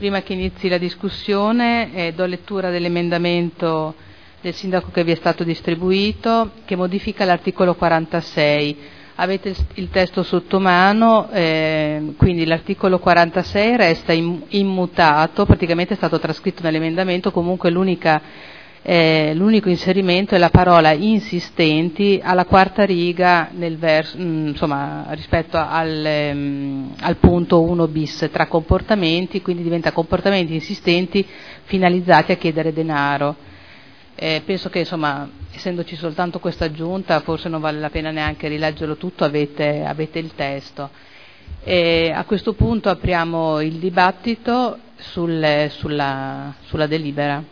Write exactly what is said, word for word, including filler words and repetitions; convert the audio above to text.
Prima che inizi la discussione eh, do lettura dell'emendamento del sindaco che vi è stato distribuito, che modifica l'articolo quarantasei. Avete il, il testo sotto mano, eh, quindi l'articolo quarantasei resta in, immutato, praticamente è stato trascritto nell'emendamento, comunque l'unica, eh, l'unico inserimento è la parola insistenti alla quarta riga nel verso, mh, insomma, rispetto al, mh, al punto uno bis, tra comportamenti, quindi diventa comportamenti insistenti finalizzati a chiedere denaro. Eh, penso che insomma, essendoci soltanto questa aggiunta, forse non vale la pena neanche rileggerlo tutto, avete, avete il testo. E a questo punto apriamo il dibattito sul, sulla, sulla delibera.